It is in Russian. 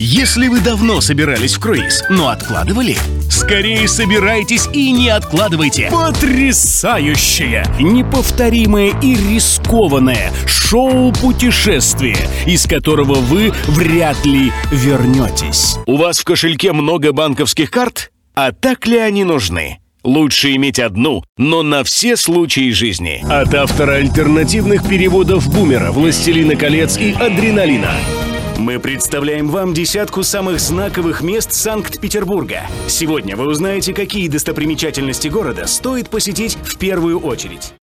Если вы давно собирались в круиз, но откладывали, скорее собирайтесь и не откладывайте. Потрясающее, неповторимое и рискованное шоу-путешествие, из которого вы вряд ли вернетесь. У вас в кошельке много банковских карт? А так ли они нужны? Лучше иметь одну, но на все случаи жизни. От автора альтернативных переводов «Бумера», «Властелина колец» и «Адреналина» мы представляем вам десятку самых знаковых мест Санкт-Петербурга. Сегодня вы узнаете, какие достопримечательности города стоит посетить в первую очередь.